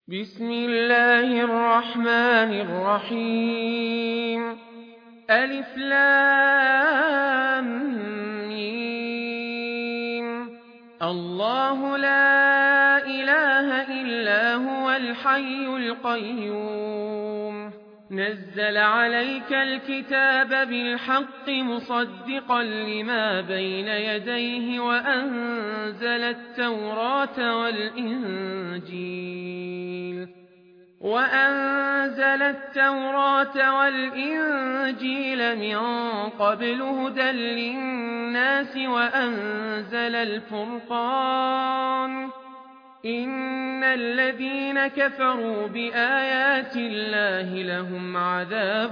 بسم الله الرحمن الرحيم ألف لام ميم الله لا إله إلا هو الحي القيوم نزل عليك الكتاب بالحق مصدقا لما بين يديه وأنزل التوراة والإنجيل من قبل هدى للناس وأنزل الفرقان إن الذين كفروا بآيات الله لهم عذاب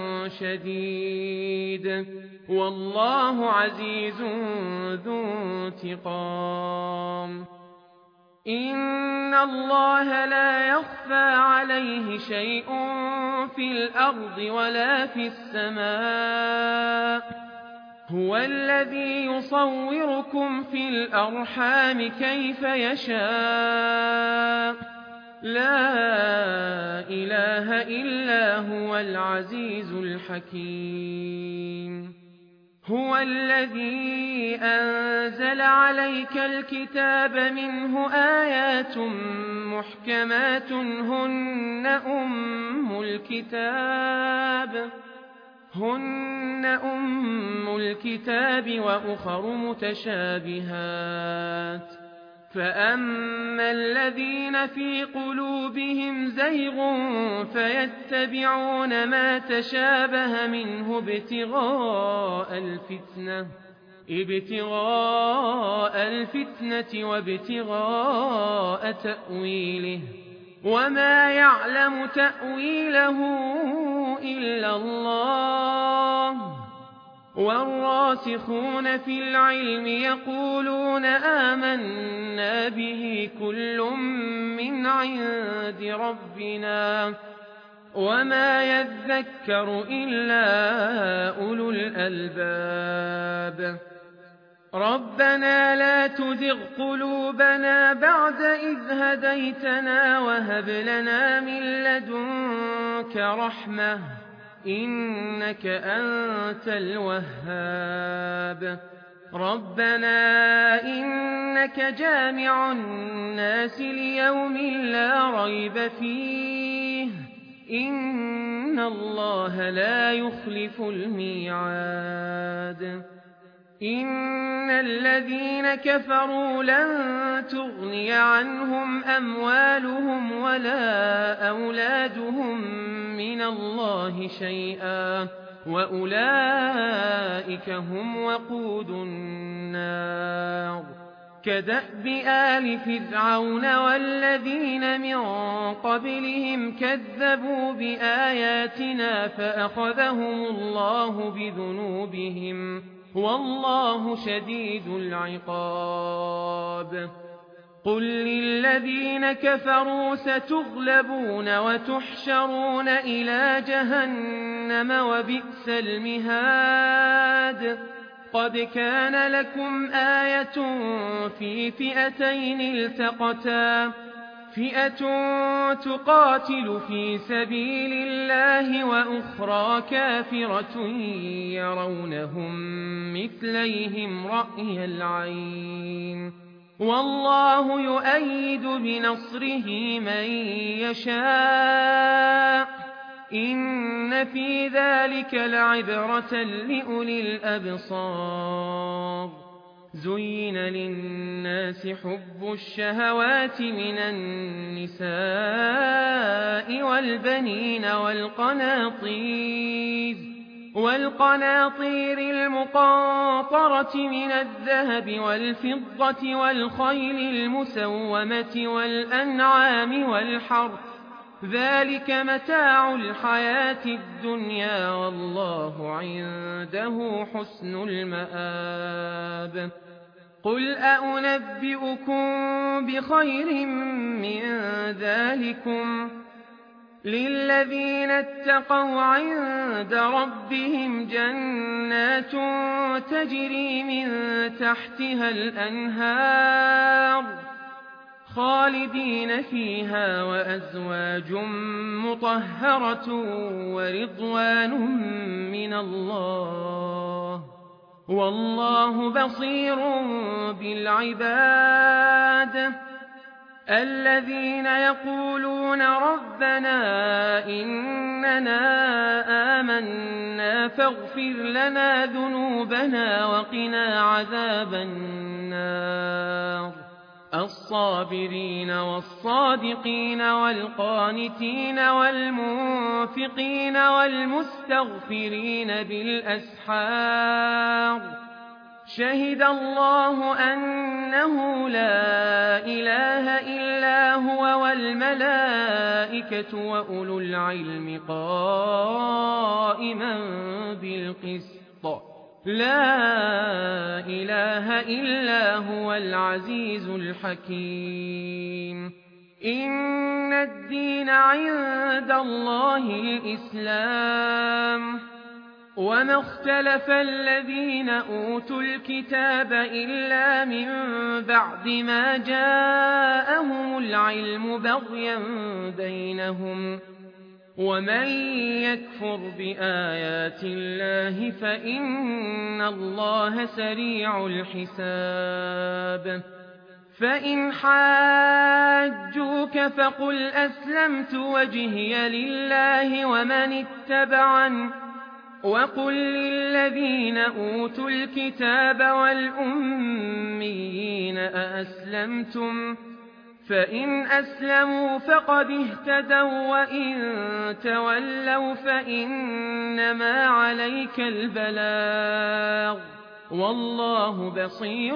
شديد والله عزيز ذو انتقام إن الله لا يخفى عليه شيء في الأرض ولا في السماء هو الذي يصوركم في الأرحام كيف يشاء لا إله إلا هو العزيز الحكيم هو الذي أنزل عليك الكتاب منه آيات محكمات هن أم الكتاب وأخر متشابهات فأما الذين في قلوبهم زيغ فيتبعون ما تشابه منه ابتغاء الفتنة وابتغاء تأويله وما يعلم تأويله إلا الله والراسخون في العلم يقولون آمنا به كل من عند ربنا وما يذكر إلا أولو الألباب ربنا لا تزغ قلوبنا بعد إذ هديتنا وهب لنا من لدنك رحمة إنك أنت الوهاب ربنا إنك جامع الناس ليوم لا ريب فيه إن الله لا يخلف الميعاد إن الذين كفروا لن تغني عنهم أموالهم ولا أولادهم من الله شيئا وأولئك هم وقود النار كدأب آل فرعون والذين من قبلهم كذبوا بآياتنا فأخذهم الله بذنوبهم والله شديد العقاب قل للذين كفروا ستغلبون وتحشرون إلى جهنم وبئس المهاد قد كان لكم آية في فئتين التقتا فئة تقاتل في سبيل الله وأخرى كافرة يرونهم مثليهم رأي العين والله يؤيد بنصره من يشاء إن في ذلك لعبرة لأولي الأبصار زين للناس حب الشهوات من النساء والبنين والقناطير المقنطرة من الذهب والفضة والخيل المسومة والأنعام والحرث ذلك متاع الحياة الدنيا والله عنده حسن المآب قل أنبئكم بخير من ذلكم للذين اتقوا عند ربهم جنات تجري من تحتها الأنهار خالدين فيها وأزواج مطهرة ورضوان من الله والله بصير بالعباد الذين يقولون ربنا إننا آمنا فاغفر لنا ذنوبنا وقنا عذاب النار الصابرين والصادقين والقانتين والمنفقين والمستغفرين بالأسحار شهد الله أنه لا إله إلا هو والملائكة وأولو العلم قائما بالقسط لا إله إلا هو العزيز الحكيم إن الدين عند الله الإسلام وما اختلف الذين أوتوا الكتاب إلا من بعد ما جاءهم العلم بغيا بينهم ومن يكفر بآيات الله فإن الله سريع الحساب فإن حاجوك فقل أسلمت وجهي لله ومن اتبعني وقل للذين أوتوا الكتاب والأميين أأسلمتم فإن أسلموا فقد اهتدوا وإن تولوا فإنما عليك البلاغ والله بصير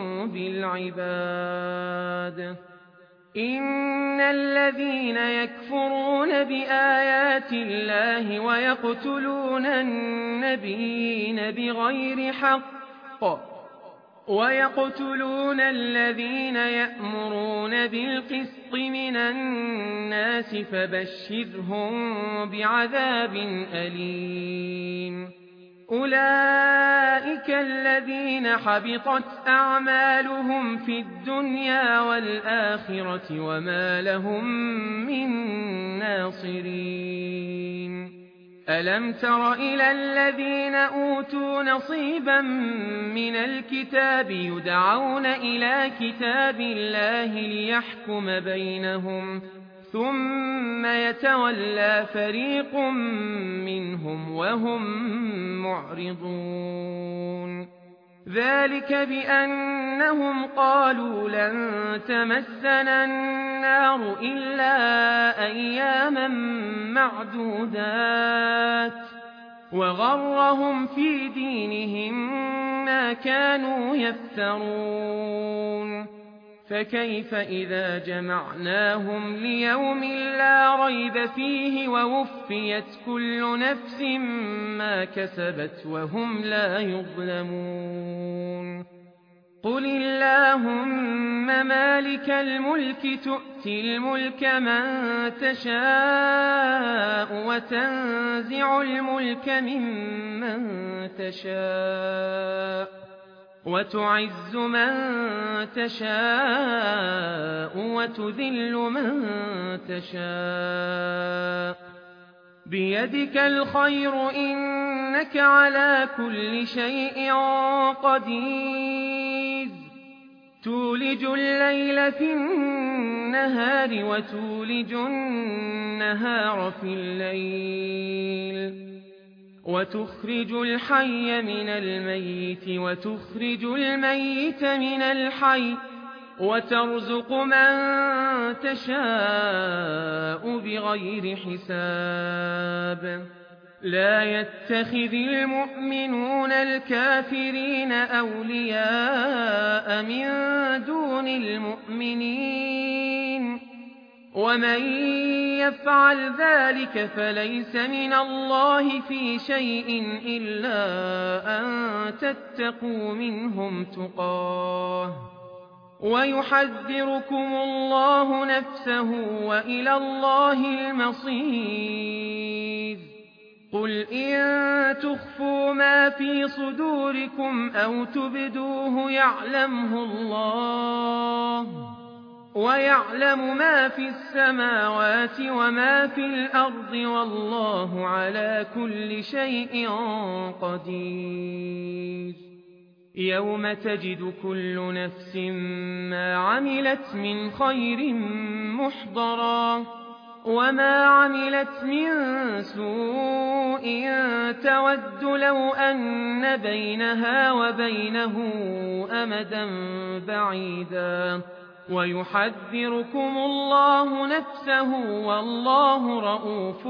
بالعباد إن الذين يكفرون بآيات الله ويقتلون النبيين بغير حق ويقتلون الذين يأمرون بالقسط من الناس فبشرهم بعذاب أليم أولئك الذين حبطت أعمالهم في الدنيا والآخرة وما لهم من ناصرين ألم تر إلى الذين أوتوا نصيبا من الكتاب يدعون إلى كتاب الله ليحكم بينهم ثم يتولى فريق منهم وهم معرضون ذلك بأنهم قالوا لن تمسنا النار إلا أياما معدودات وغرهم في دينهم ما كانوا يفترون فكيف إذا جمعناهم ليوم لا ريب فيه ووفيت كل نفس ما كسبت وهم لا يظلمون قل اللهم مالك الملك تؤتي الملك من تشاء وتنزع الملك ممن تشاء وتعز من تشاء وتذل من تشاء بيدك الخير إنك على كل شيء قدير تولج الليل في النهار وتولج النهار في الليل وتخرج الحي من الميت وتخرج الميت من الحي وترزق من تشاء بغير حساب لا يتخذ المؤمنون الكافرين أولياء من دون المؤمنين ومن يفعل ذلك فليس من الله في شيء إلا أن تتقوا منهم تقاه ويحذركم الله نفسه وإلى الله المصير قل إن تخفوا ما في صدوركم أو تبدوه يعلمه الله ويعلم ما في السماوات وما في الأرض والله على كل شيء قدير يوم تجد كل نفس ما عملت من خير محضرا وما عملت من سوء تود لو أن بينها وبينه أمدا بعيدا ويحذركم الله نفسه والله رءوف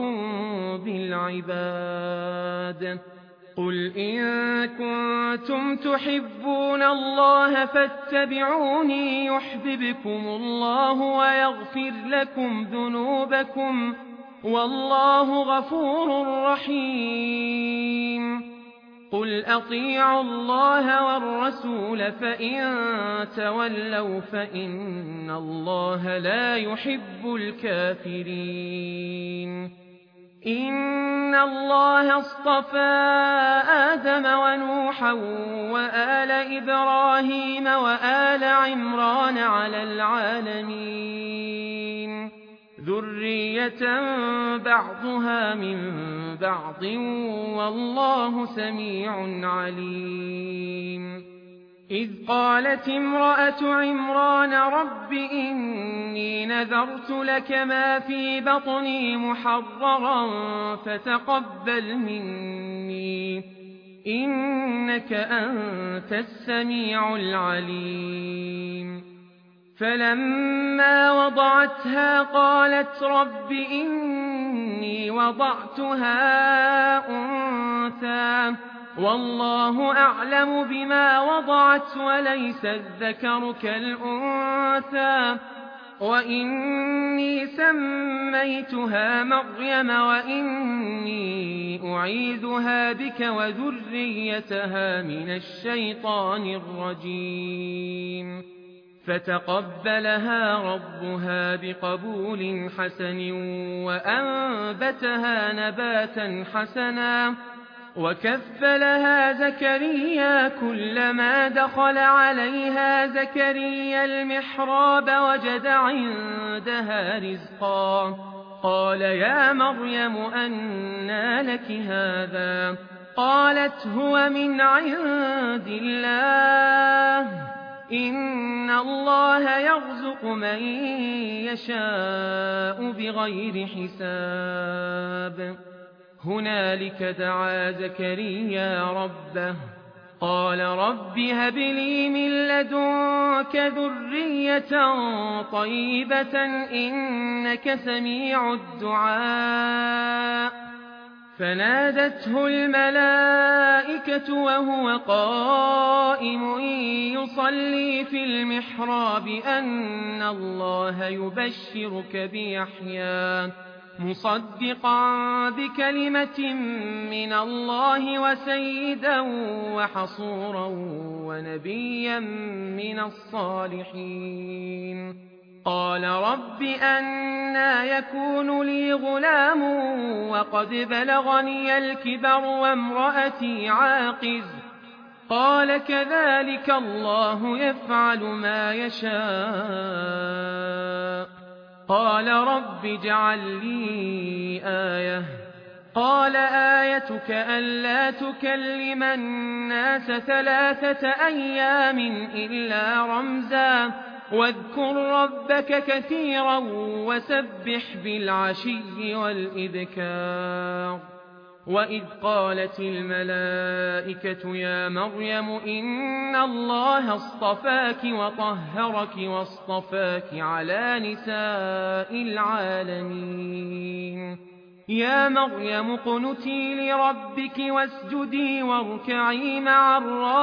بالعباد قل إن كنتم تحبون الله فاتبعوني يحببكم الله ويغفر لكم ذنوبكم والله غفور رحيم قل أطيعوا الله والرسول فإن تولوا فإن الله لا يحب الكافرين إن الله اصطفى آدم ونوحا وآل إبراهيم وآل عمران على العالمين ذرية بعضها من بعض والله سميع عليم إذ قالت امرأة عمران رب إني نذرت لك ما في بطني محررا فتقبل مني إنك أنت السميع العليم فلما وضعتها قالت رب إني وضعتها أنثى والله أعلم بما وضعت وليس الذكر كالأنثى وإني سميتها مريم وإني أعيذها بك وذريتها من الشيطان الرجيم فتقبلها ربها بقبول حسن وأنبتها نباتا حسنا وكفلها زكريا كلما دخل عليها زكريا المحراب وجد عندها رزقا قال يا مريم أنى لك هذا قالت هو من عند الله إن الله يرزق من يشاء بغير حساب هنالك دعا زكريا ربه قال رب هب لي من لدنك ذرية طيبة إنك سميع الدعاء فنادته الملائكة وهو قائم يصلي في المحراب أن الله يبشرك بيحيى مصدقا بكلمة من الله وسيدا وحصورا ونبيا من الصالحين قال رب أنى يكون لي غلام وقد بلغني الكبر وامرأتي عاقر قال كذلك الله يفعل ما يشاء قال رب اجعل لي آية قال آيتك ألا تكلم الناس 3 أيام إلا رمزا واذكر ربك كثيرا وسبح بالعشي والإبكار وإذ قالت الملائكة يا مريم إن الله اصطفاك وطهرك واصطفاك على نساء العالمين يا مريم اقنتي لربك واسجدي واركعي مع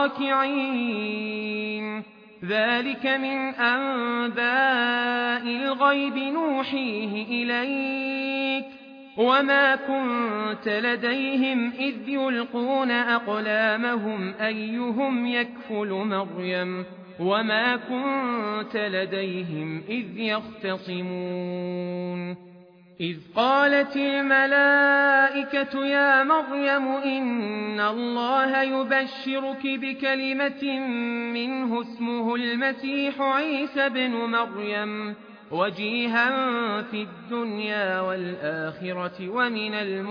الراكعين ذلك من أنباء الغيب نوحيه إليك وما كنت لديهم إذ يلقون أقلامهم أيهم يكفل مريم وما كنت لديهم إذ يختصمون إذ قالت الملائكة يا مريم إن الله يبشرك بكلمة منه اسمه المسيح عيسى بن مريم وجيها في الدنيا والآخرة ومن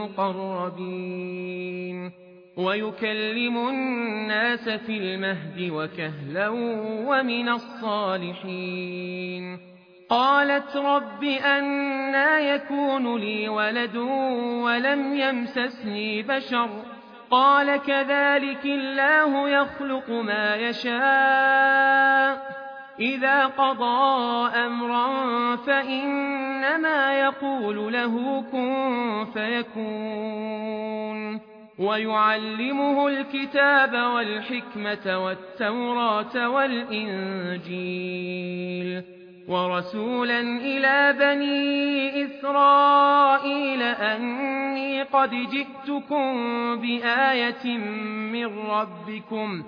المقربين ويكلم الناس في المهد وكهلا ومن الصالحين. قالت رب أنى يكون لي ولد ولم يمسسني بشر قال كذلك الله يخلق ما يشاء إذا قضى أمرا فإنما يقول له كن فيكون. ويعلمه الكتاب والحكمة والتوراة والإنجيل ورسولا إلى بني إسرائيل أني قد جئتكم بآية من ربكم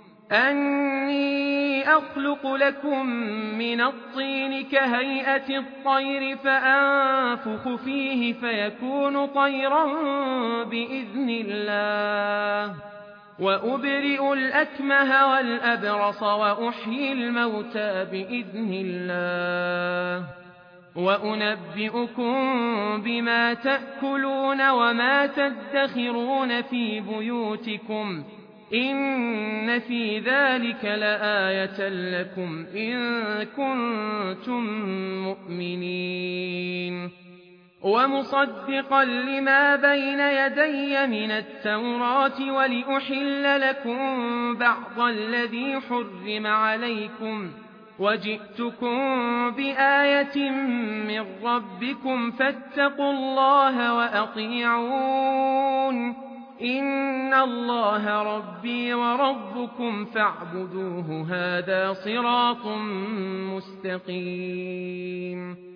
أني أخلق لكم من الطين كهيئة الطير فأنفخ فيه فيكون طيرا بإذن الله وأبرئ الأكمه والأبرص وأحيي الموتى بإذن الله وأنبئكم بما تأكلون وما تدخرون في بيوتكم إن في ذلك لآية لكم إن كنتم مؤمنين. ومصدقا لما بين يدي من التوراة ولأحل لكم بعض الذي حرم عليكم وجئتكم بآية من ربكم فاتقوا الله وأطيعون إن الله ربي وربكم فاعبدوه هذا صراط مستقيم.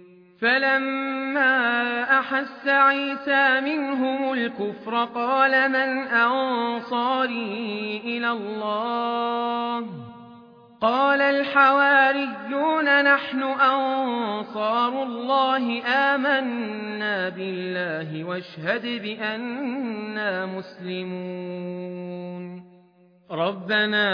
فلما أحس عيسى منهم الكفر قال من أنصاري إلى الله قال الحواريون نحن أنصار الله آمنا بالله واشهد بأننا مسلمون. ربنا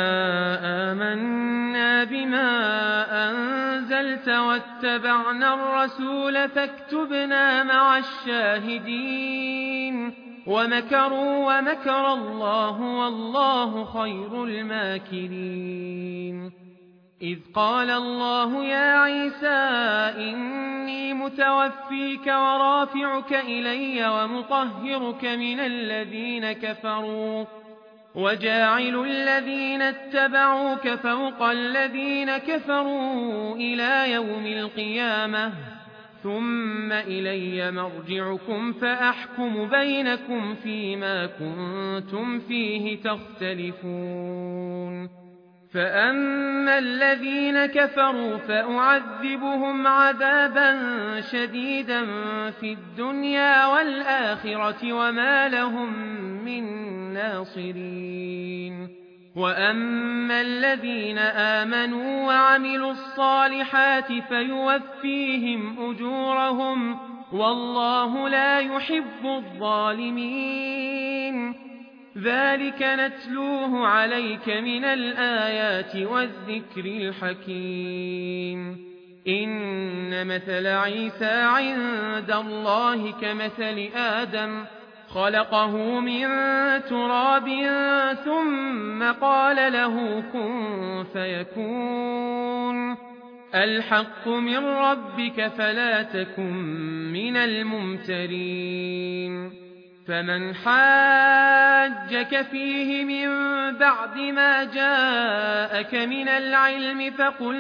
آمنا بما أنزلت واتبعنا الرسول فاكتبنا مع الشاهدين. ومكروا ومكر الله والله خير الماكرين. إذ قال الله يا عيسى إني متوفيك ورافعك إلي ومطهرك من الذين كفروا وجاعل الذين اتبعوك فوق الذين كفروا إلى يوم القيامة ثم إلي مرجعكم فأحكم بينكم فيما كنتم فيه تختلفون. فأما الذين كفروا فأعذبهم عذابا شديدا في الدنيا والآخرة وما لهم من ناصرين. وأما الذين آمنوا وعملوا الصالحات فيوفيهم أجورهم والله لا يحب الظالمين. ذلك نتلوه عليك من الآيات والذكر الحكيم. إن مثل عيسى عند الله كمثل آدم خلقه من تراب ثم قال له كن فيكون. الحق من ربك فلا تكن من الممترين. فمن حاجك فيه من بعد ما جاءك من العلم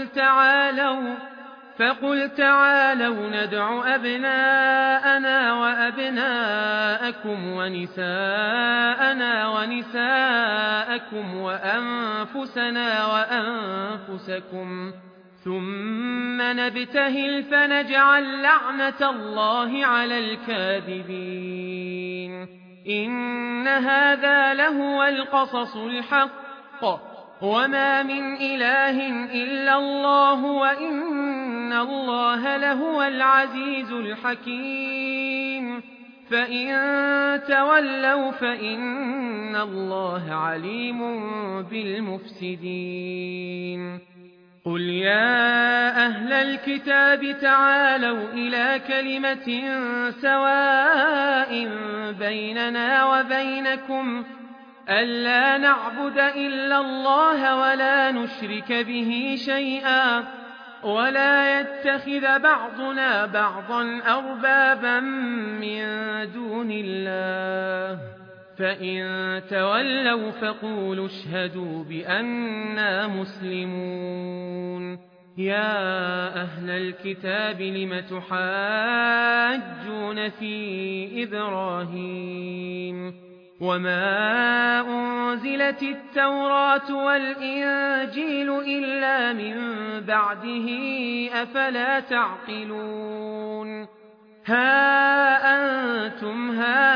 فقل تعالوا ندع أبناءنا وأبناءكم ونساءنا ونساءكم وأنفسنا وأنفسكم ثم نبتهل فنجعل لعنة الله على الكاذبين. إن هذا لهو القصص الحق وما من إله إلا الله وإن إن الله لهو العزيز الحكيم فإن تولوا فإن الله عليم بالمفسدين قل يا أهل الكتاب تعالوا إلى كلمة سواء بيننا وبينكم ألا نعبد إلا الله ولا نشرك به شيئا ولا يتخذ بعضنا بعضا أربابا من دون الله فإن تولوا فقولوا اشهدوا بأننا مسلمون يا أهل الكتاب لم تحاجون في إبراهيم وما أنزلت التوراة والإنجيل إلا من بعده أفلا تعقلون ها أنتم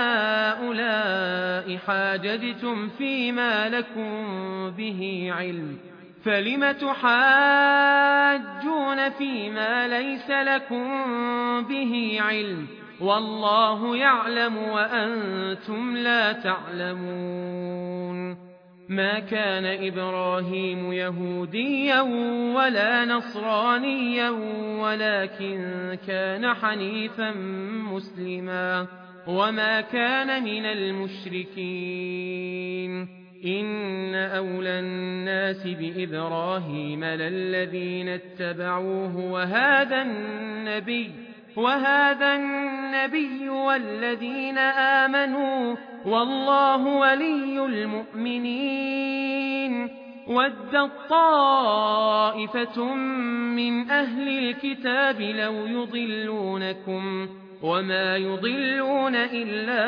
هؤلاء حاججتم فيما لكم به علم فلم تحاجون فيما ليس لكم به علم والله يعلم وأنتم لا تعلمون ما كان إبراهيم يهوديا ولا نصرانيا ولكن كان حنيفا مسلما وما كان من المشركين إن أولى الناس بإبراهيم للذين اتبعوه وهذا النبي والذين آمنوا والله ولي المؤمنين ودت طائفة من أهل الكتاب لو يضلونكم وما يضلون إلا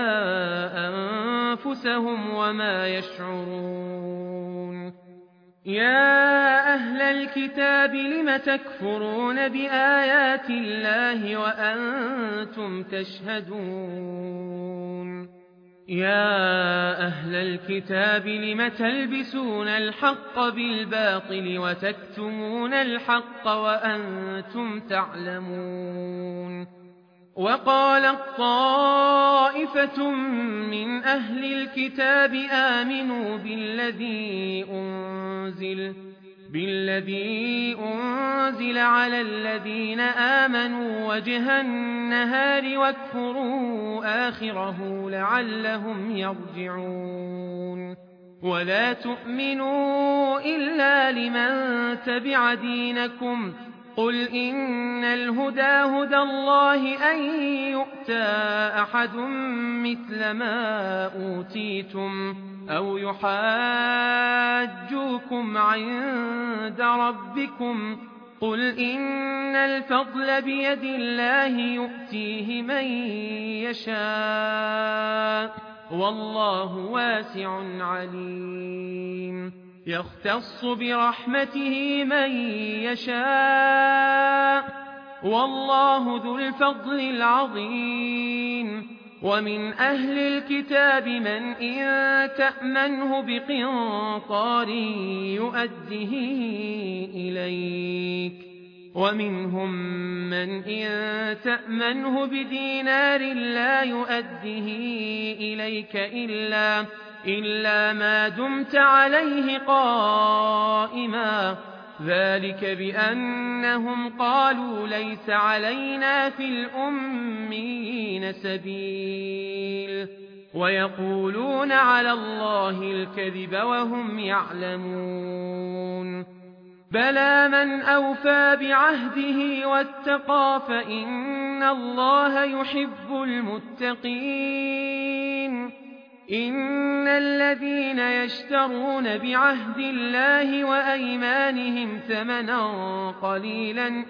أنفسهم وما يشعرون يا أهل الكتاب لم تكفرون بآيات الله وأنتم تشهدون يا أهل الكتاب لم تلبسون الحق بالباطل وتكتمون الحق وأنتم تعلمون وقالت طائفة من أهل الكتاب آمنوا بالذي أنزل على الذين آمنوا وجه النهار واكفروا آخره لعلهم يرجعون ولا تؤمنوا إلا لمن تبع دينكم قل إن الهدى هدى الله أن يؤتى أحد مثل ما أوتيتم أو يحاجوكم عند ربكم قل إن الفضل بيد الله يؤتيه من يشاء والله واسع عليم يختص برحمته من يشاء والله ذو الفضل العظيم ومن أهل الكتاب من إن تأمنه بقنطار يؤده إليك ومنهم من إن تأمنه بدينار لا يؤده إليك إلا ما دمت عليه قائما ذلك بأنهم قالوا ليس علينا في الأميين سبيل ويقولون على الله الكذب وهم يعلمون بلى من أوفى بعهده واتقى فإن الله يحب المتقين إن الذين يشترون بعهد الله وأيمانهم ثمنا قليلا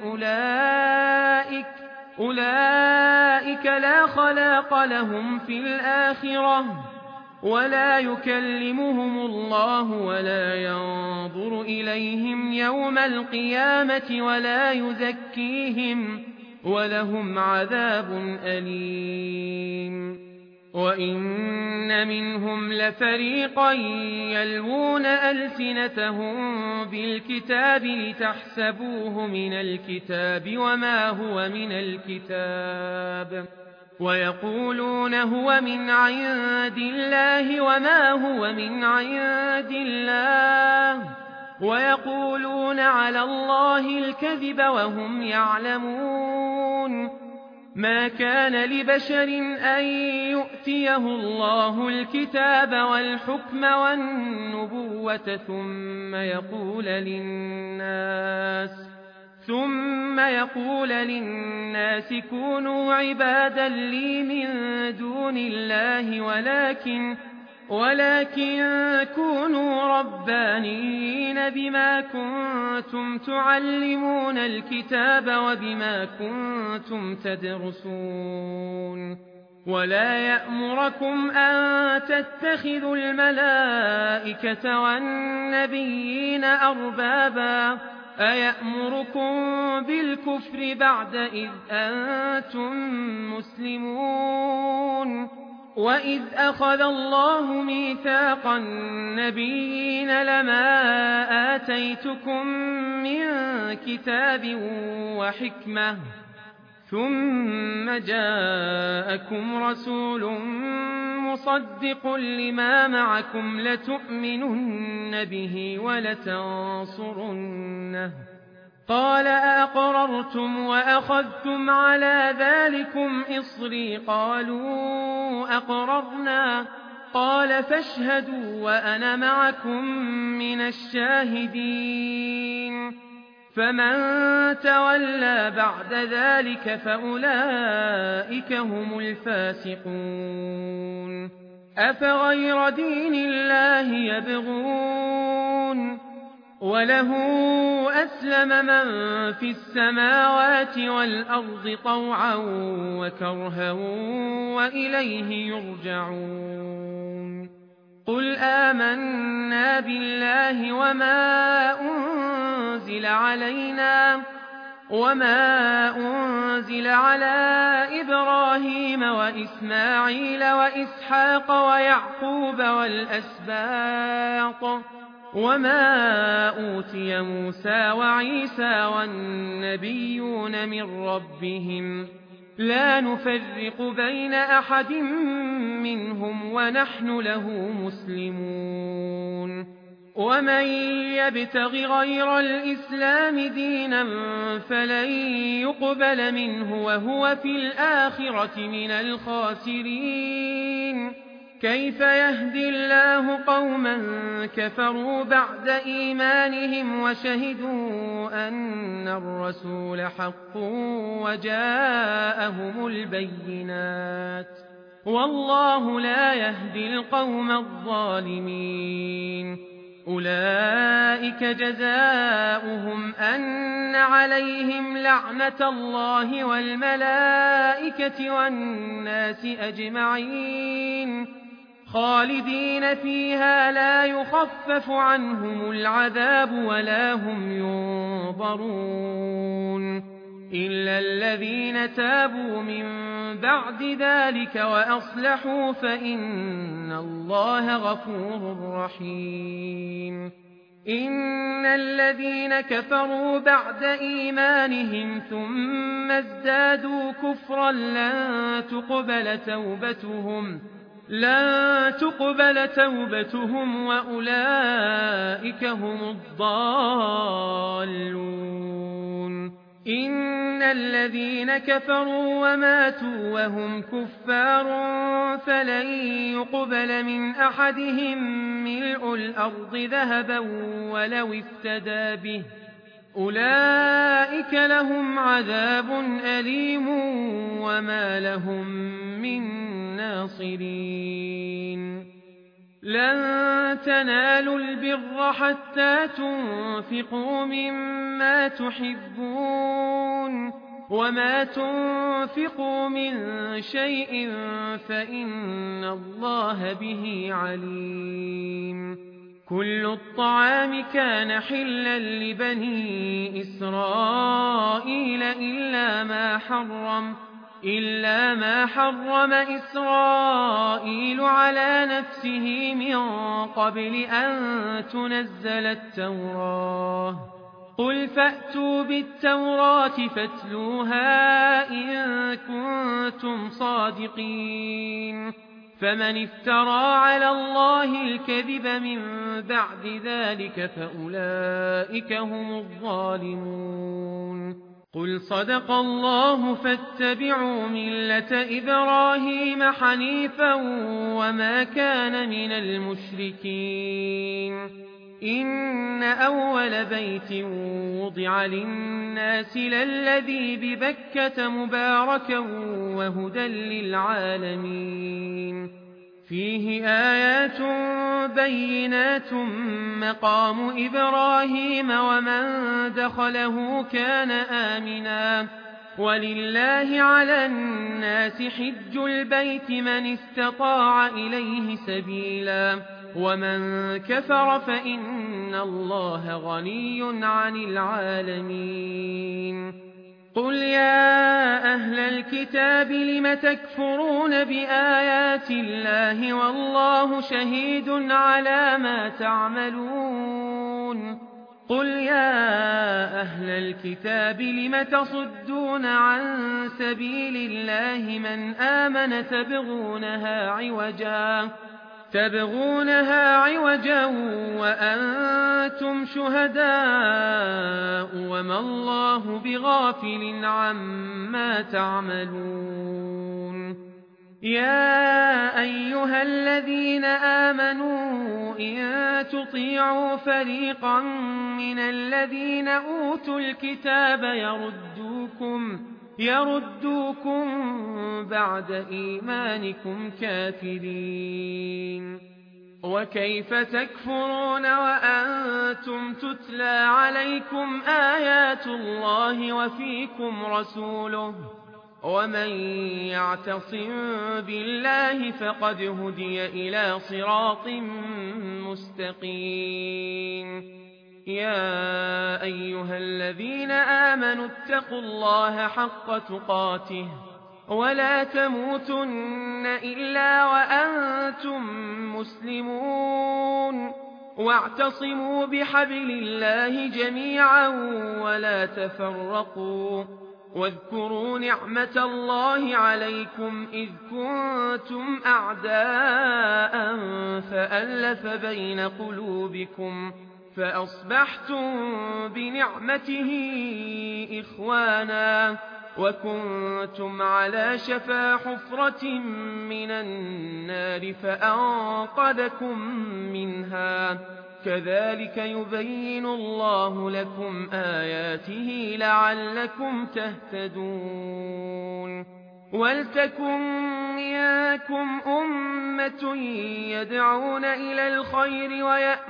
أولئك لا خلاق لهم في الآخرة ولا يكلمهم الله ولا ينظر إليهم يوم القيامة ولا يزكيهم ولهم عذاب أليم وإن منهم لفريقا يلوون ألسنتهم بالكتاب لتحسبوه من الكتاب وما هو من الكتاب ويقولون هو من عند الله وما هو من عند الله ويقولون على الله الكذب وهم يعلمون. ما كان لبشر أن يؤتيه الله الكتاب والحكم والنبوة ثم يقول للناس كونوا عبادا لي من دون الله ولكن كونوا ربانيين بما كنتم تعلمون الكتاب وبما كنتم تدرسون. ولا يأمركم أن تتخذوا الملائكة والنبيين أربابا أيأمركم بالكفر بعد إذ أنتم مسلمون. وإذ أخذ الله ميثاق النبيين لما آتيتكم من كتاب وحكمة ثم جاءكم رسول مصدق لما معكم لتؤمنن به ولتنصرنه قال أأقررتم وأخذتم على ذلكم إصري قالوا أقررنا قال فاشهدوا وأنا معكم من الشاهدين. فمن تولى بعد ذلك فأولئك هم الفاسقون. أفغير دين الله يبغون وله أسلم من في السماوات والأرض طوعا وكرها وإليه يرجعون. قل آمنا بالله وما أنزل على إبراهيم وإسماعيل وإسحاق ويعقوب والأسباط وما أوتي موسى وعيسى والنبيون من ربهم لا نفرق بين أحد منهم ونحن له مسلمون. ومن يبتغ غير الإسلام دينا فلن يقبل منه وهو في الآخرة من الخاسرين. كيف يهدي الله قوما كفروا بعد إيمانهم وشهدوا أن الرسول حق وجاءهم البينات والله لا يهدي القوم الظالمين. أولئك جزاؤهم أن عليهم لعنة الله والملائكة والناس أجمعين خالدين فيها لا يخفف عنهم العذاب ولا هم ينظرون إلا الذين تابوا من بعد ذلك وأصلحوا فإن الله غفور رحيم. إن الذين كفروا بعد إيمانهم ثم ازدادوا كفرا لن تقبل توبتهم وأولئك هم الضالون. إن الذين كفروا وماتوا وهم كفار فلن يقبل من أحدهم ملء الأرض ذهبا ولو افتدى به أولئك لهم عذاب أليم وما لهم من ناصرين. لن تنالوا البر حتى تنفقوا مما تحبون وما تنفقوا من شيء فإن الله به عليم. كل الطعام كان حلا لبني إسرائيل إلا ما إلا ما حرم إسرائيل على نفسه من قبل أن تنزل التوراة قل فأتوا بالتوراة فاتلوها إن كنتم صادقين فمن افترى على الله الكذب من بعد ذلك فأولئك هم الظالمون قل صدق الله فاتبعوا ملة إبراهيم حنيفا وما كان من المشركين إن أول بيت وضع للناس للذي ببكة مباركا وهدى للعالمين فيه آيات بينات مقام إبراهيم ومن دخله كان آمنا ولله على الناس حج البيت من استطاع إليه سبيلا ومن كفر فإن الله غني عن العالمين قل يا أهل الكتاب لم تكفرون بآيات الله والله شهيد على ما تعملون قل يا أهل الكتاب لم تصدون عن سبيل الله من آمن تبغونها عوجا وأنتم شهداء وما الله بغافل عما تعملون يا أيها الذين آمنوا إن تطيعوا فريقا من الذين أوتوا الكتاب يردوكم بعد إيمانكم كافرين وكيف تكفرون وأنتم تتلى عليكم آيات الله وفيكم رسوله ومن يعتصم بالله فقد هدي إلى صراط مستقيم يا أيها الذين آمنوا اتقوا الله حق تقاته ولا تموتن إلا وأنتم مسلمون واعتصموا بحبل الله جميعا ولا تفرقوا واذكروا نعمة الله عليكم إذ كنتم أعداء فألف بين قلوبكم فأصبحتم بنعمته إخوانا وكنتم على شفا حفرة من النار فأنقذكم منها كذلك يبين الله لكم آياته لعلكم تهتدون ولتكن منكم أمة يدعون إلى الخير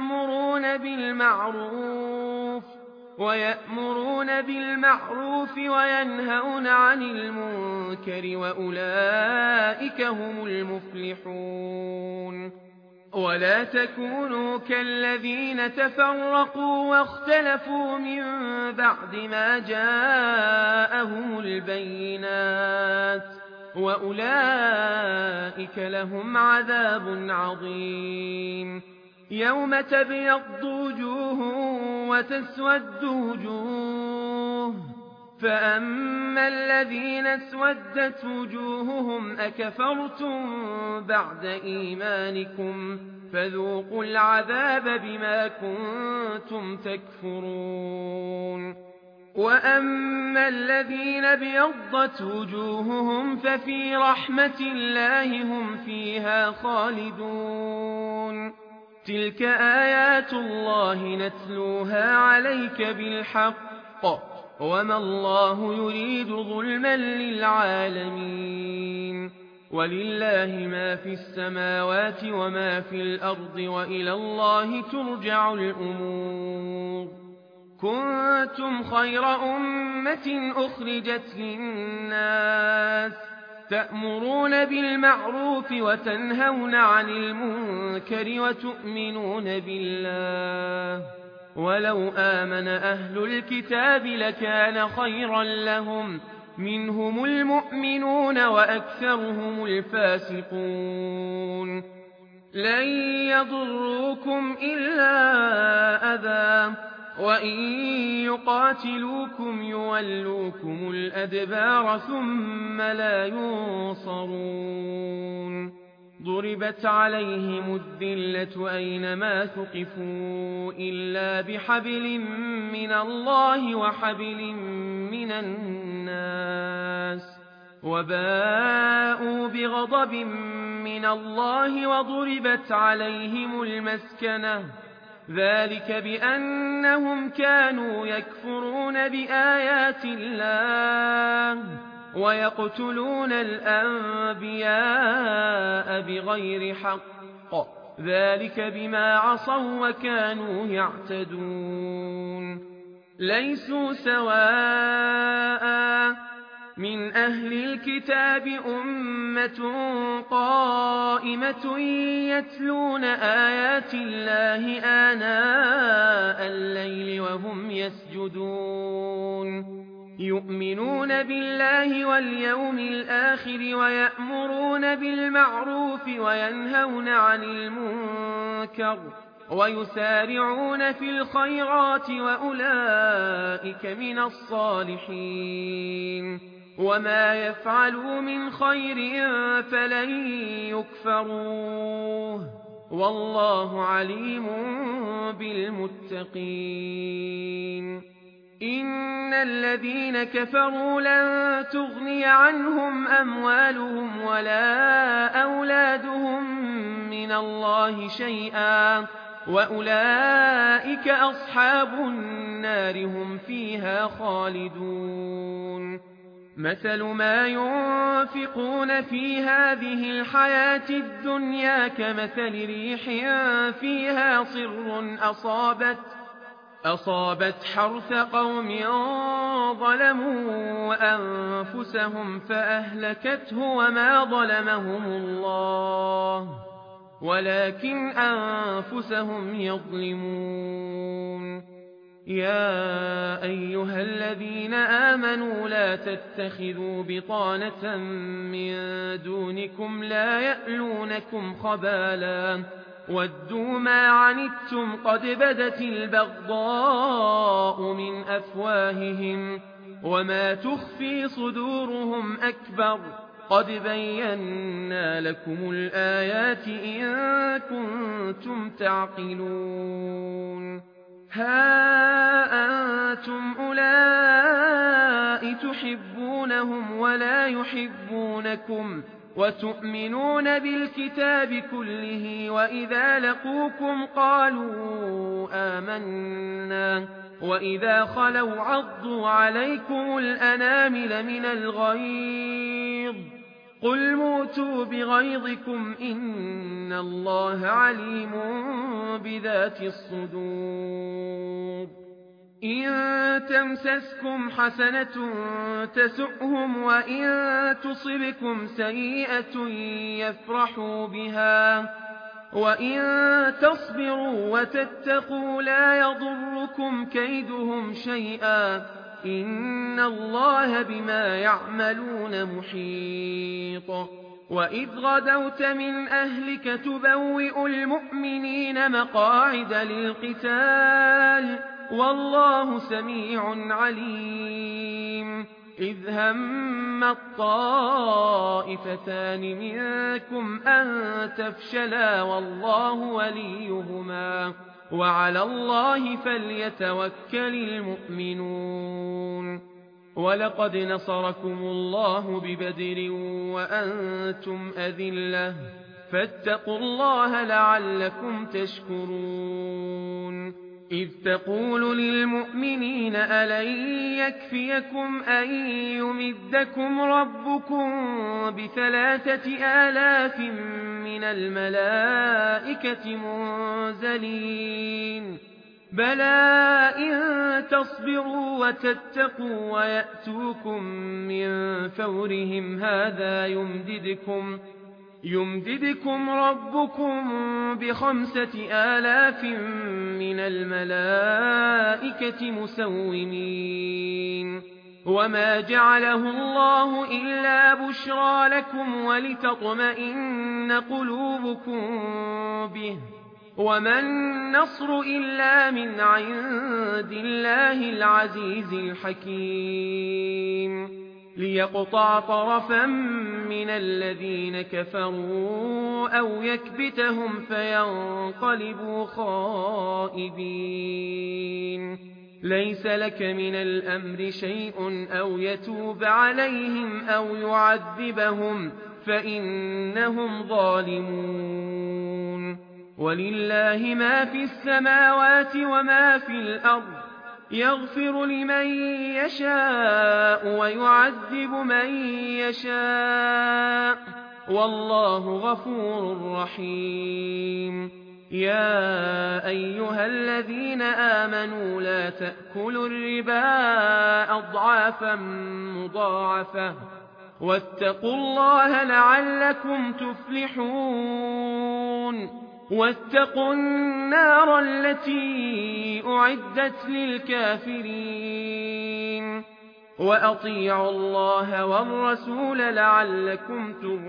ويأمرون بالمعروف وينهون عن المنكر وأولئك هم المفلحون ولا تكونوا كالذين تفرقوا واختلفوا من بعد ما جاءهم البينات وأولئك لهم عذاب عظيم يوم تبيض وجوه وتسود وجوه فأما الذين اسودت وجوههم أكفرتم بعد إيمانكم فذوقوا العذاب بما كنتم تكفرون وأما الذين ابيضت وجوههم ففي رحمة الله هم فيها خالدون تلك آيات الله نتلوها عليك بالحق وما الله يريد ظلما للعالمين ولله ما في السماوات وما في الأرض وإلى الله ترجع الأمور كنتم خير أمة أخرجت للناس تأمرون بالمعروف وتنهون عن المنكر وتؤمنون بالله ولو آمن أهل الكتاب لكان خيرا لهم منهم المؤمنون وأكثرهم الفاسقون لن يضروكم إلا أذى وإن يقاتلوكم يولوكم الأدبار ثم لا ينصرون ضربت عليهم الذلة أينما ثقفوا إلا بحبل من الله وحبل من الناس وباءوا بغضب من الله وضربت عليهم المسكنة ذلك بأنهم كانوا يكفرون بآيات الله ويقتلون الأنبياء بغير حق ذلك بما عصوا وكانوا يعتدون ليسوا سواء من أهل الكتاب أمة قائمة يتلون آيات الله آناء الليل وهم يسجدون يؤمنون بالله واليوم الآخر ويأمرون بالمعروف وينهون عن المنكر ويسارعون في الخيرات وأولئك من الصالحين وما يفعلوا من خير فلن يكفروه والله عليم بالمتقين إن الذين كفروا لن تغني عنهم أموالهم ولا أولادهم من الله شيئا وأولئك أصحاب النار هم فيها خالدون مثل ما ينفقون في هذه الحياة الدنيا كمثل ريح فيها صر أصابت حرث قوم ظلموا أنفسهم فأهلكته وما ظلمهم الله ولكن أنفسهم يظلمون يا أيها الذين آمنوا لا تتخذوا بطانة من دونكم لا يألونكم خبالا ودوا ما عنتم قد بدت البغضاء من أفواههم وما تخفي صدورهم أكبر قد بينا لكم الآيات إن كنتم تعقلون ها أنتم أولئك تحبونهم ولا يحبونكم وتؤمنون بالكتاب كله وإذا لقوكم قالوا آمنا وإذا خلوا عضوا عليكم الأنامل من الغيظ قل موتوا بغيظكم إن الله عليم بذات الصدور إن تمسسكم حسنة تسؤهم وإن تصبكم سيئة يفرحوا بها وإن تصبروا وتتقوا لا يضركم كيدهم شيئا إن الله بما يعملون محيط وإذ غدوت من أهلك تبوئ المؤمنين مقاعد للقتال والله سميع عليم إذ هم الطائفتان منكم أن تفشلا والله وليهما وعلى الله فليتوكل المؤمنون ولقد نصركم الله ببدر وأنتم أذلة فاتقوا الله لعلكم تشكرون إذ تقول للمؤمنين ألن يكفيكم أن يمدكم ربكم ب3,000 من الملائكة منزلين بلى إن تصبروا وتتقوا ويأتوكم من فورهم هذا يمددكم ربكم ب5,000 من الملائكة مسومين وما جعله الله إلا بشرى لكم ولتطمئن قلوبكم به، وما النصر إلا من عند الله العزيز الحكيم، ليقطع طرفا من الذين كفروا أو يكبتهم فينقلبوا خائبين. ليس لك من الأمر شيء أو يتوب عليهم أو يعذبهم فإنهم ظالمون. ولله ما في السماوات وما في الأرض، يغفر لمن يشاء ويعذب من يشاء، والله غفور رحيم. يا أيها الذين آمنوا لا تأكلوا الربا أضعافا مضاعفة، واتقوا الله لعلكم تفلحون. واتقوا النار التي أعدت للكافرين، وأطيعوا الله والرسول لعلكم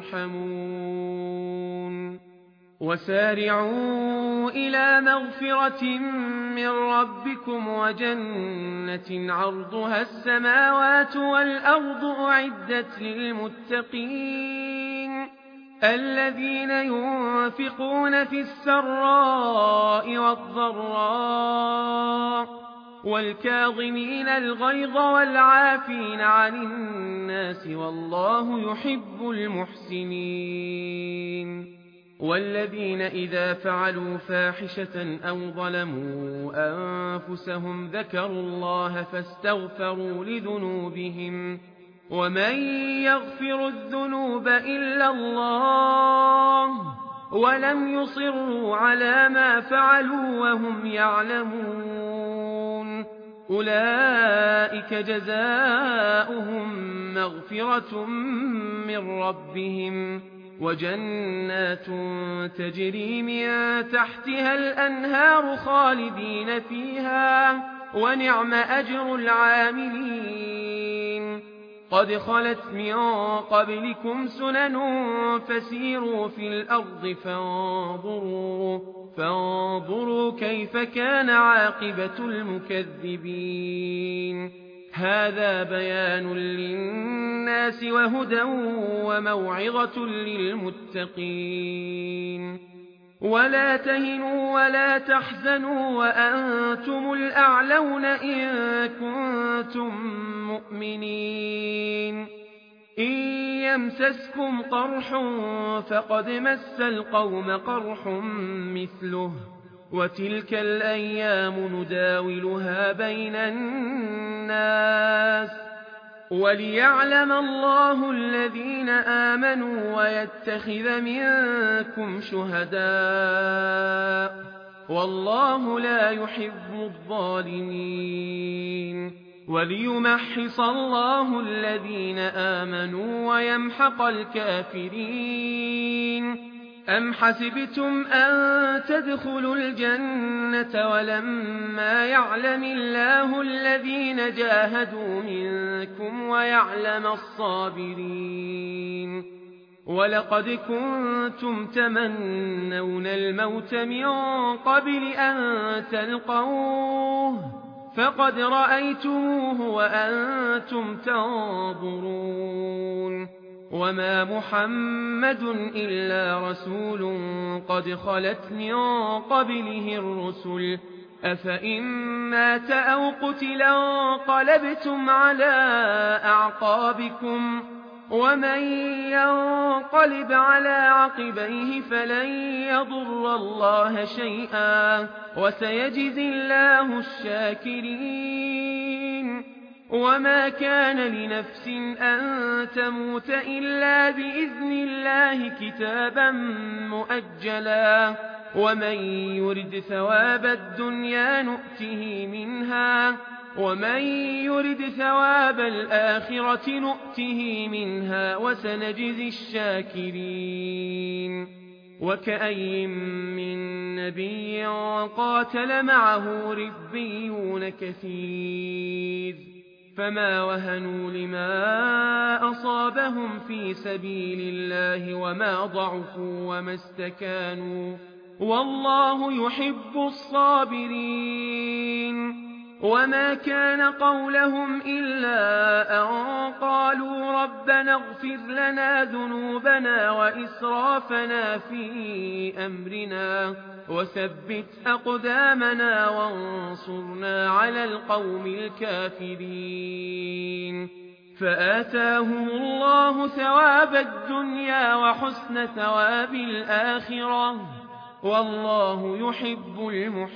ترحمون. وسارعوا إلى مغفرة من ربكم وجنة عرضها السماوات والأرض أعدت للمتقين، الذين ينفقون في السراء والضراء والكاظمين الغيظ والعافين عن الناس، والله يحب المحسنين. والذين إذا فعلوا فاحشة أو ظلموا أنفسهم ذكروا الله فاستغفروا لذنوبهم، ومن يغفر الذنوب إلا الله، ولم يصروا على ما فعلوا وهم يعلمون، أولئك جزاؤهم مغفرة من ربهم وجنات تجري من تحتها الأنهار خالدين فيها، ونعم أجر العاملين. قد خلت من قبلكم سنن فسيروا في الأرض فانظروا كيف كان عاقبة المكذبين. هذا بيان للناس وهدى وموعظة للمتقين. ولا تهنوا ولا تحزنوا وأنتم الأعلون إن كنتم مؤمنين. إن يمسسكم قرح فقد مس القوم قرح مثله، وتلك الأيام نداولها بين الناس، وليعلم الله الذين آمنوا ويتخذ منكم شهداء، والله لا يحب الظالمين. وليمحص الله الذين آمنوا ويمحق الكافرين. أم حسبتم أن تدخلوا الجنة ولما يعلم الله الذين جاهدوا منكم ويعلم الصابرين؟ ولقد كنتم تمنون الموت من قبل أن تلقوه فقد رأيتموه وأنتم تنظرون. وما محمد إلا رسول قد خلت من قبله الرسل، أفإن مات أو قتل انقلبتم على أعقابكم، ومن ينقلب على عقبيه فلن يضر الله شيئا، وسيجزي الله الشاكرين. وما كان لنفس أن تموت إلا بإذن الله كتابا مؤجلا، ومن يرد ثواب الدنيا نؤته منها، ومن يرد ثواب الآخرة نؤته منها، وسنجزي الشاكرين. وكأي من نبي قاتل معه ربيون كثير، فما وهنوا لما أصابهم في سبيل الله وما ضعفوا وما استكانوا والله يحب الصابرين. وما كان قولهم إلا أن قالوا ربنا اغفر لنا ذنوبنا وإسرافنا في أمرنا وثبت أقدامنا وانصرنا على القوم الكافرين. فآتاهم الله ثواب الدنيا وحسن ثواب الآخرة والله يحب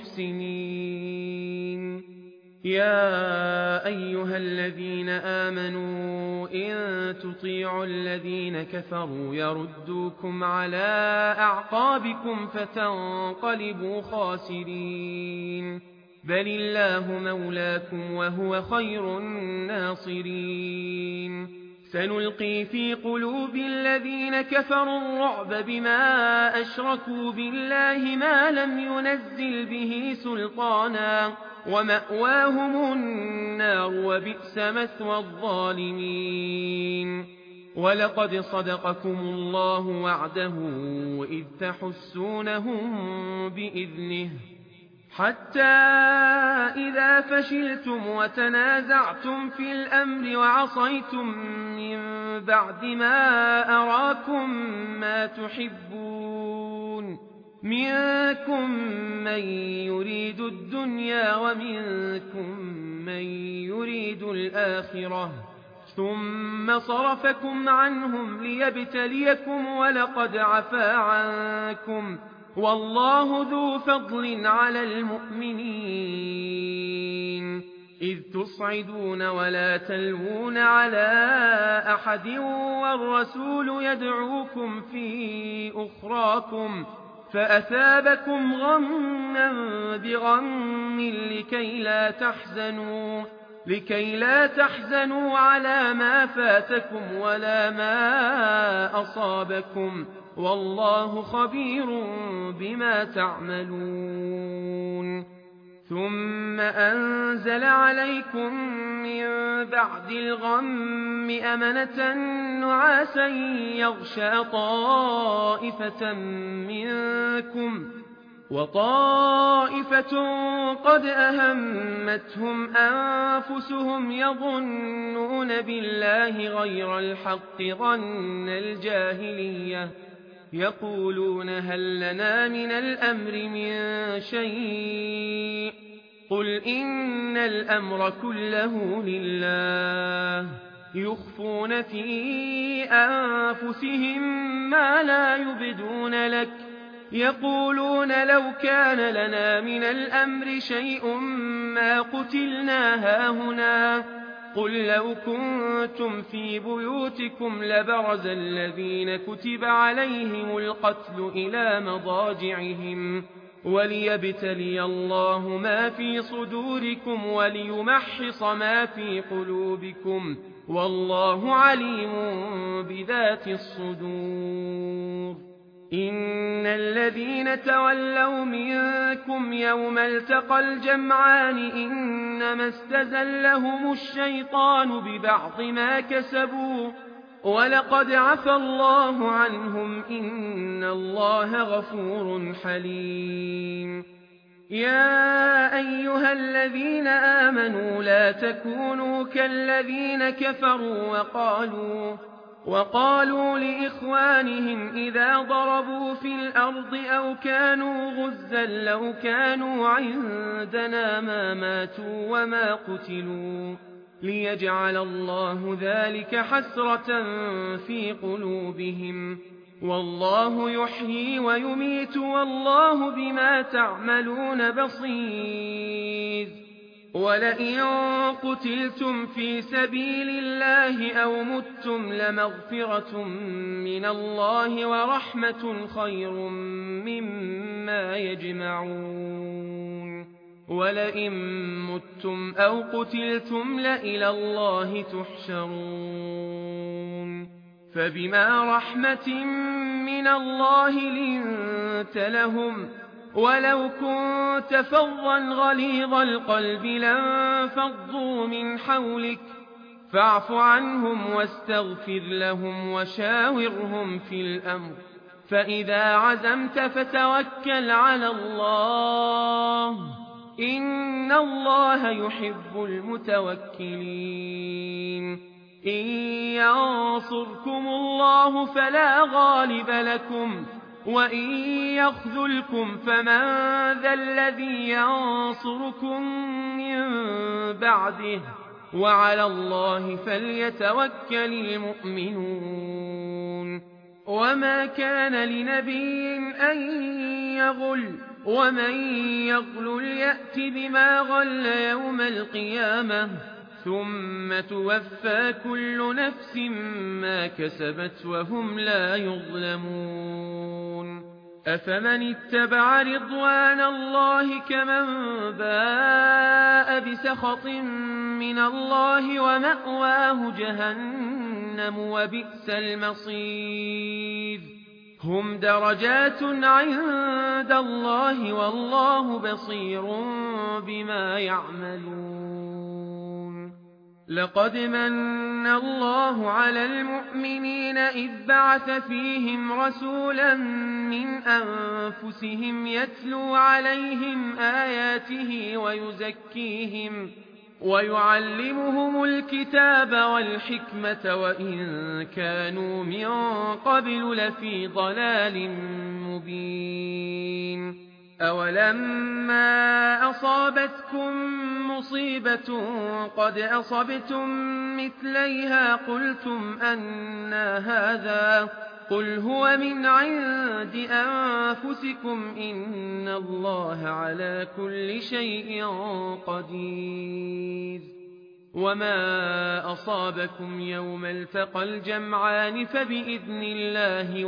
المحسنين. يا أيها الذين آمنوا إن تطيعوا الذين كفروا يردوكم على أعقابكم فتنقلبوا خاسرين. بل الله مولاكم وهو خير الناصرين. سنلقي في قلوب الذين كفروا الرعب بما أشركوا بالله ما لم ينزل به سلطانا ومأواهم النار وبئس مثوى الظالمين. ولقد صدقكم الله وعده إذ تحسونهم بإذنه حتى إذا فشلتم وتنازعتم في الأمر وعصيتم من بعد ما أراكم ما تحبون منكم من يريد الدنيا ومنكم من يريد الآخرة ثم صرفكم عنهم ليبتليكم ولقد عفا عنكم والله ذو فضل على المؤمنين. إذ تصعدون ولا تلوون على أحد والرسول يدعوكم في أخراكم فأثابكم غما بغم لكي لا تحزنوا على ما فاتكم ولا ما أصابكم والله خبير بما تعملون. ثم أنزل عليكم من بعد الغم أمنة نعاسا يغشى طائفة منكم وطائفة قد أهمتهم أنفسهم يظنون بالله غير الحق ظن الجاهلية يقولون هل لنا من الأمر من شيء قل إن الأمر كله لله يخفون في أنفسهم ما لا يبدون لك يقولون لو كان لنا من الأمر شيء ما قتلنا هاهنا قل لو كنتم في بيوتكم لبرز الذين كتب عليهم القتل إلى مضاجعهم وليبتلي الله ما في صدوركم وليمحص ما في قلوبكم والله عليم بذات الصدور. إن الذين تولوا منكم يوم التقى الجمعان إنما استزلهم الشيطان ببعض ما كسبوا ولقد عفى الله عنهم إن الله غفور حليم. يا أيها الذين آمنوا لا تكونوا كالذين كفروا وقالوا لإخوانهم إذا ضربوا في الأرض أو كانوا غزا لو كانوا عندنا ما ماتوا وما قتلوا ليجعل الله ذلك حسرة في قلوبهم والله يحيي ويميت والله بما تعملون بصير. ولئن قتلتم في سبيل الله أو متم لمغفرة من الله ورحمة خير مما يجمعون. ولئن متم أو قتلتم لإلى الله تحشرون. فبما رحمة من الله لنت لهم ولو كنت فظا غليظ القلب لانفضوا من حولك فاعف عنهم واستغفر لهم وشاورهم في الأمر فإذا عزمت فتوكل على الله إن الله يحب المتوكلين إن ينصركم الله فلا غالب لكم وإن يخذلكم فمن ذا الذي ينصركم من بعده وعلى الله فليتوكل المؤمنون وما كان لنبي أن يغل ومن يغل يأت بما غل يوم القيامة ثم توفى كل نفس ما كسبت وهم لا يظلمون أفمن اتبع رضوان الله كمن باء بسخط من الله ومأواه جهنم وبئس المصير هم درجات عند الله والله بصير بما يعملون لقد من الله على المؤمنين إذ بعث فيهم رسولا من أنفسهم يتلو عليهم آياته ويزكيهم ويعلمهم الكتاب والحكمة وإن كانوا من قبل لفي ضلال مبين أولما أصابتكم مصيبة قد أصبتم مثليها قلتم أنى هذا قل هو من عند أنفسكم إن الله على كل شيء قدير وما أصابكم يوم التقى الجمعان فبإذن الله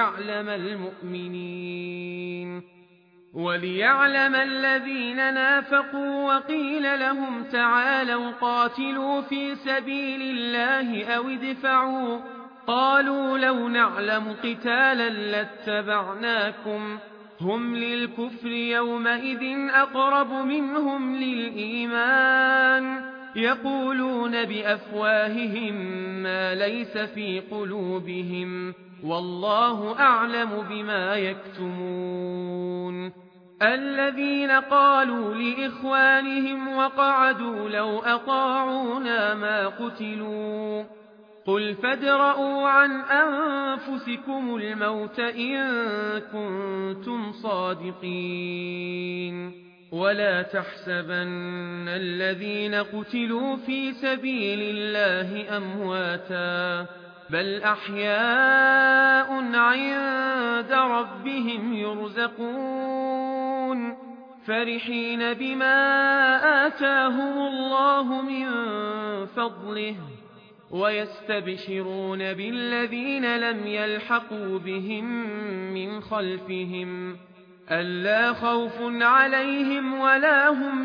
وليعلم الذين نافقوا وقيل لهم تعالوا قاتلوا في سبيل الله أو ادفعوا قالوا لو نعلم قتالا لاتبعناكم هم للكفر يومئذ أقرب منهم للإيمان يقولون بأفواههم ما ليس في قلوبهم والله أعلم بما يكتمون الذين قالوا لإخوانهم وقعدوا لو أطاعونا ما قتلوا قل فادرءوا عن أنفسكم الموت إن كنتم صادقين ولا تحسبن الذين قتلوا في سبيل الله أمواتا بل أحياء عند ربهم يرزقون فرحين بما آتاهم الله من فضله ويستبشرون بالذين لم يلحقوا بهم من خلفهم ألا خوف عليهم ولا هم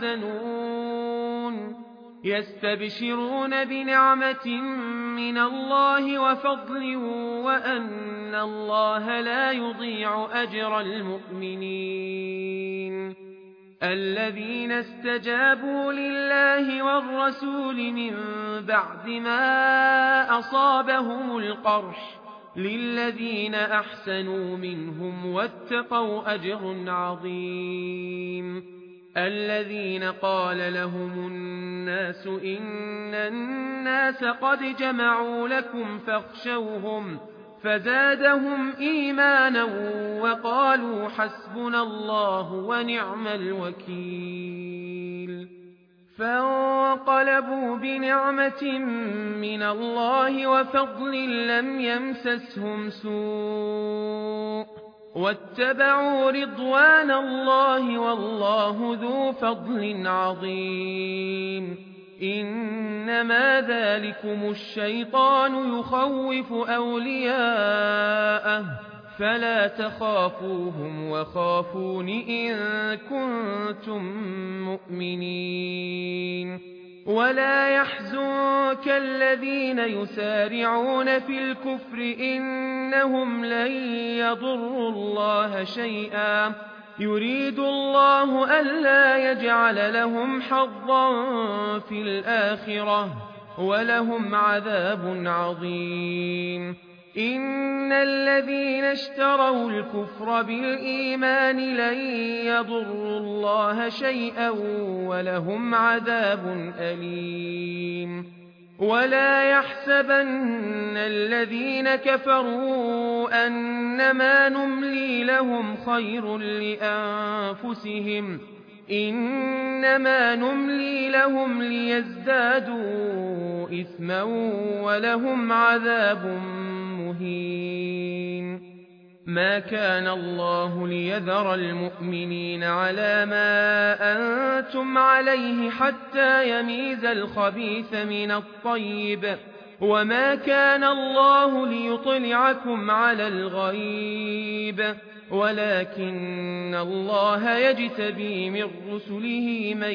يحزنون يستبشرون بنعمة من الله وفضل وأن الله لا يضيع أجر المؤمنين الذين استجابوا لله والرسول من بعد ما أصابهم القرح للذين أحسنوا منهم واتقوا أجر عظيم الذين قال لهم الناس إن الناس قد جمعوا لكم فاخشوهم فزادهم إيمانا وقالوا حسبنا الله ونعم الوكيل فانقلبوا بنعمة من الله وفضل لم يمسسهم سوء واتبعوا رضوان الله والله ذو فضل عظيم إنما ذلكم الشيطان يخوف أولياءه فلا تخافوهم وخافون إن كنتم مؤمنين ولا يحزنك الذين يسارعون في الكفر إنهم لن يضروا الله شيئا يريد الله ألا يجعل لهم حظا في الآخرة ولهم عذاب عظيم. إن الذين اشتروا الكفر بالإيمان لن يضروا الله شيئا ولهم عذاب أليم. ولا يحسبن الذين كفروا أنما نملي لهم خير لأنفسهم إنما نملي لهم ليزدادوا إثما ولهم عذاب مهين. ما كان الله ليذر المؤمنين على ما أنتم عليه حتى يميز الخبيث من الطيب وما كان الله ليطلعكم على الغيب ولكن الله يجتبي من رسله من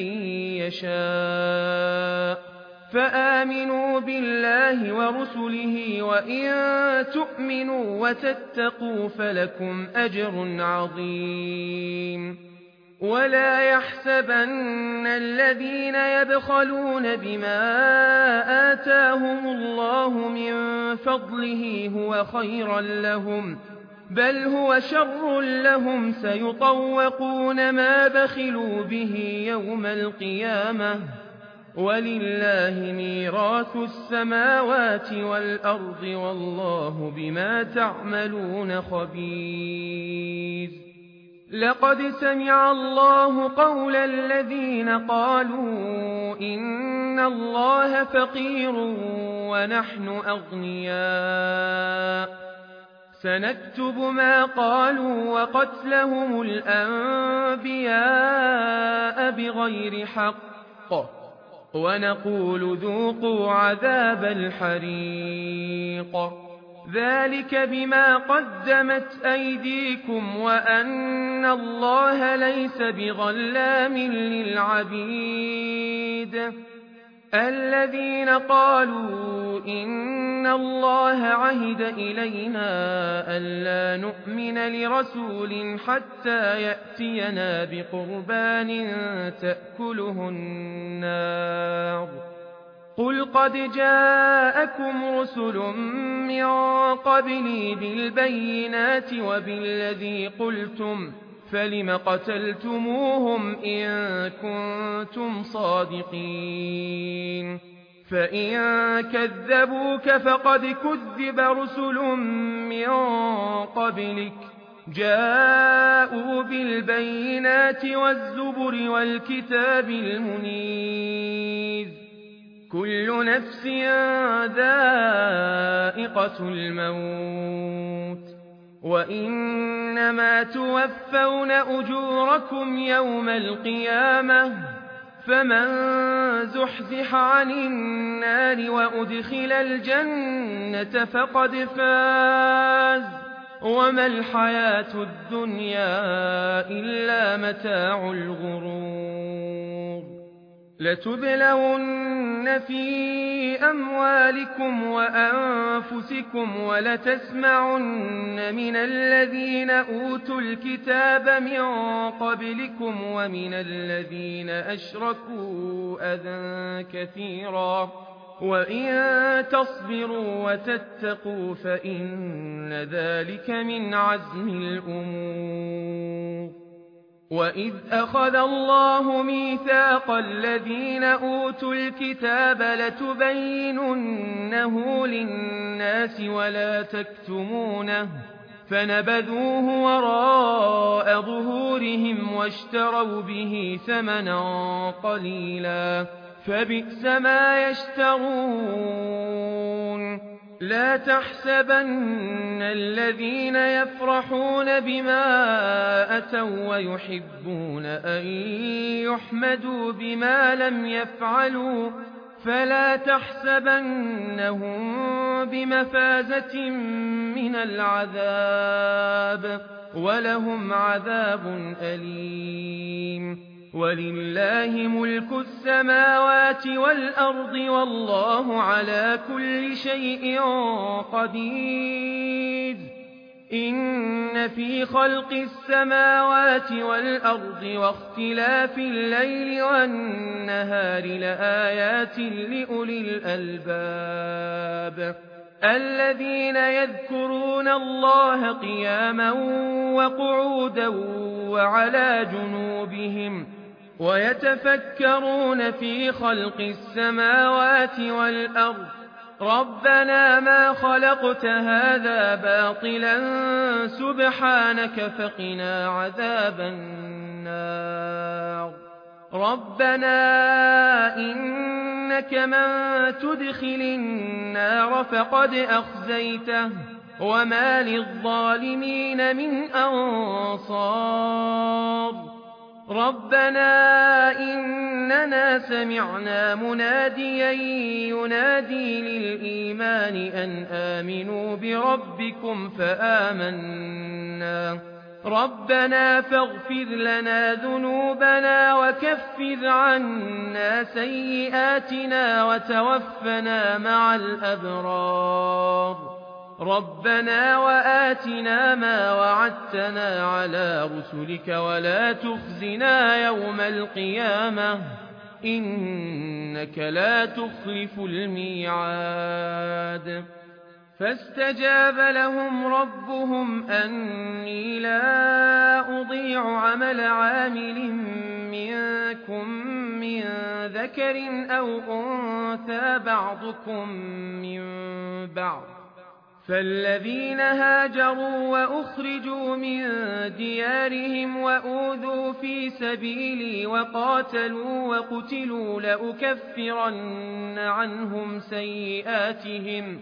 يشاء فآمنوا بالله ورسله وإن تؤمنوا وتتقوا فلكم أجر عظيم. ولا يحسبن الذين يبخلون بما آتاهم الله من فضله هو خيرا لهم بل هو شر لهم سيطوقون ما بخلوا به يوم القيامة ولله ميراث السماوات والأرض والله بما تعملون خبير. لقد سمع الله قول الذين قالوا إن الله فقير ونحن أغنياء سنكتب ما قالوا وقتلهم الأنبياء بغير حق ونقول ذوقوا عذاب الحريق ذلك بما قدمت أيديكم وأن الله ليس بظلام للعبيد. الذين قالوا إن الله عهد إلينا ألا نؤمن لرسول حتى يأتينا بقربان تأكله النار قل قد جاءكم رسل من قبلي بالبينات وبالذي قلتم فلم قتلتموهم إن كنتم صادقين فإن كذبوك فقد كذب رسل من قبلك جاءوا بالبينات والزبر والكتاب المنير كل نفس ذائقة الموت وإنما توفون أجوركم يوم القيامة فمن زحزح عن النار وأدخل الجنة فقد فاز وما الحياة الدنيا إلا متاع الغرور. لتبلون في أموالكم وأنفسكم ولتسمعن من الذين أوتوا الكتاب من قبلكم ومن الذين أشركوا أذى كثيرا وإن تصبروا وتتقوا فإن ذلك من عزم الأمور. وإذ أخذ الله ميثاق الذين أوتوا الكتاب لتبيننه للناس ولا تكتمونه فنبذوه وراء ظهورهم واشتروا به ثمنا قليلا فبئس ما يشترون. لا تحسبن الذين يفرحون بما أتوا ويحبون أن يحمدوا بما لم يفعلوا فلا تحسبنهم بمفازة من العذاب ولهم عذاب أليم. ولله ملك السماوات والأرض والله على كل شيء قدير. إن إن في خلق السماوات والأرض واختلاف الليل والنهار لآيات لأولي الألباب الذين يذكرون الله قياما وقعودا وعلى جنوبهم ويتفكرون في خلق السماوات والأرض ربنا ما خلقت هذا باطلا سبحانك فقنا عذاب النار ربنا إنك من تدخل النار فقد أخزيته وما للظالمين من أنصار ربنا إننا سمعنا مناديا ينادي للإيمان أن آمنوا بربكم فآمنا ربنا فاغفر لنا ذنوبنا وكفر عنا سيئاتنا وتوفنا مع الأبرار ربنا وآتنا ما وعدتنا على رسلك ولا تخزنا يوم القيامة إنك لا تخلف الميعاد فاستجاب لهم ربهم أني لا أضيع عمل عامل منكم من ذكر أو أنثى بعضكم من بعض فالذين هاجروا وأخرجوا من ديارهم وأوذوا في سبيلي وقاتلوا وقتلوا لأكفرن عنهم سيئاتهم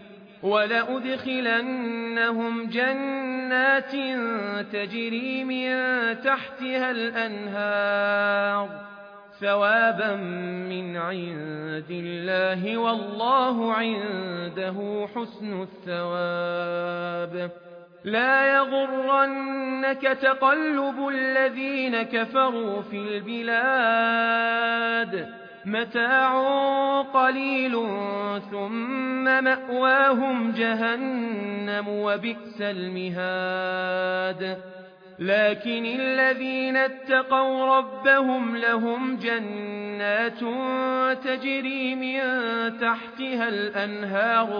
ولأدخلنهم جنات تجري من تحتها الأنهار ثوابا من عند الله والله عنده حسن الثواب لا يغرنك تقلب الذين كفروا في البلاد متاع قليل ثم مأواهم جهنم وبئس المهاد لكن الذين اتقوا ربهم لهم جنات تجري من تحتها الأنهار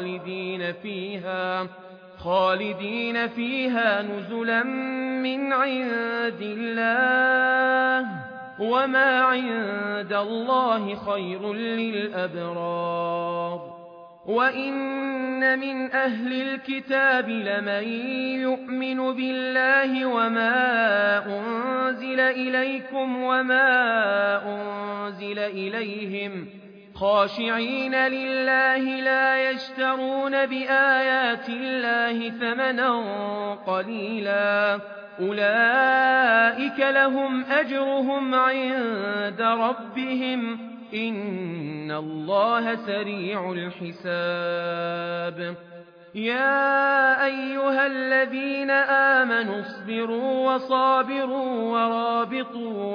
خالدين فيها نزلا من عند الله وما عند الله خير للأبرار وإن من أهل الكتاب لمن يؤمن بالله وما أنزل إليكم وما أنزل إليهم خاشعين لله لا يشترون بآيات الله ثمنا قليلا أولئك لهم أجرهم عند ربهم إن الله سريع الحساب يا أيها الذين آمنوا اصبروا وصابروا ورابطوا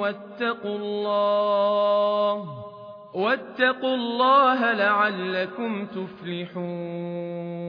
واتقوا الله لعلكم تفلحون